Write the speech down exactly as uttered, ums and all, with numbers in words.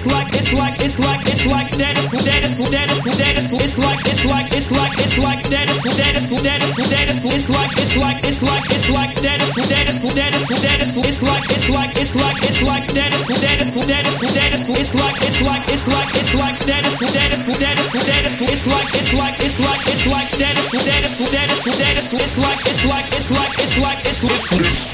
it's like it's like it's like it's like that is that is that is that is it's like it's like it's like it's like that is that is that is that is it's like it's like it's like it's like that is that is that is that is it's like it's like it's like it's like that is that is that is that is it's like it's like it's like it's like that is that is that is that is it's like it's like it's like it's like that is that is that is that is it's like it's like it's like it's like it's like it's